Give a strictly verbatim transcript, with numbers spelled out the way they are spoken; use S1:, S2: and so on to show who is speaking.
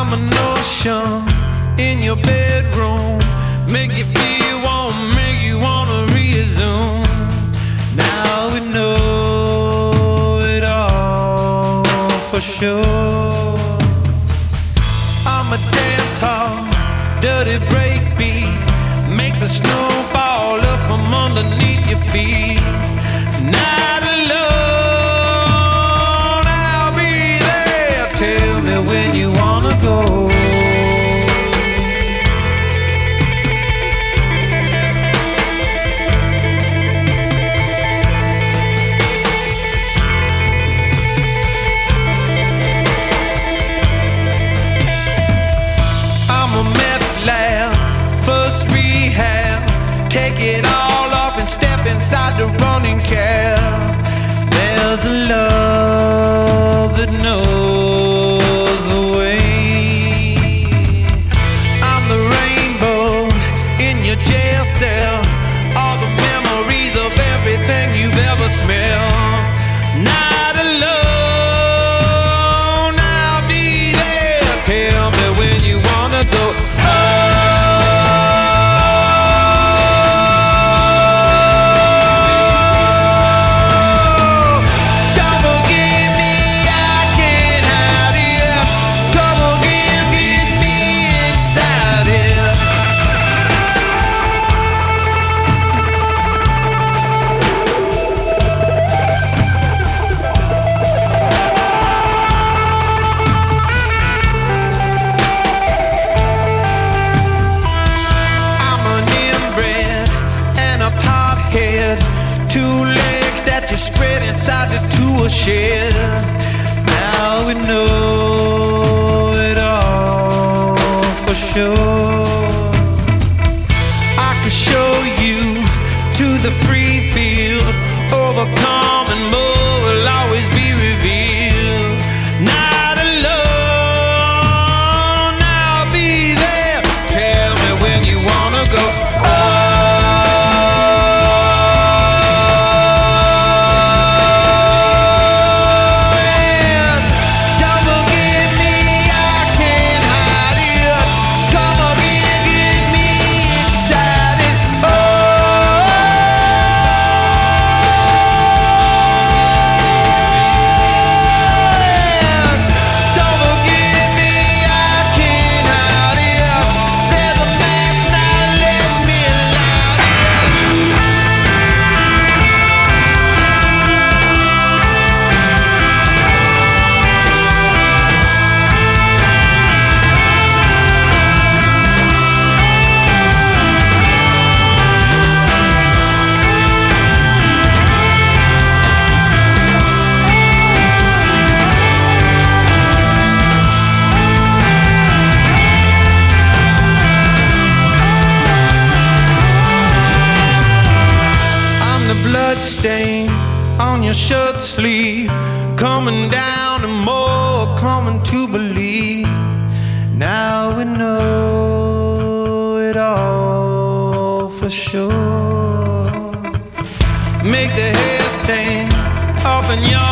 S1: I'm an ocean in your bedroom, make you feel warm, make you wanna resume. Now we know it all for sure. I'm a dance hall, dirty breakbeat, make the snow fall up from underneath your feet. Not alone, I'll be there. Tell me when you wanna go. I'm a meth lab, first rehab. Take it all off and step inside the running cab. There's a love that knows the way. I'm the rainbow in your jail cell, all the memories of everything you've ever smelled. Not alone, I'll be there. Tell me when you wanna go. Oh, two legs that you spread inside the tool shed. Now we know it all for sure. I could show you to the free field, overcome and more will always be revealed. Not alone, I'll be there. Tell me when you wanna go. Oh, blood stain on your shirt sleeve, coming down and more coming to believe. Now we know it all for sure. Make the hair stain up in your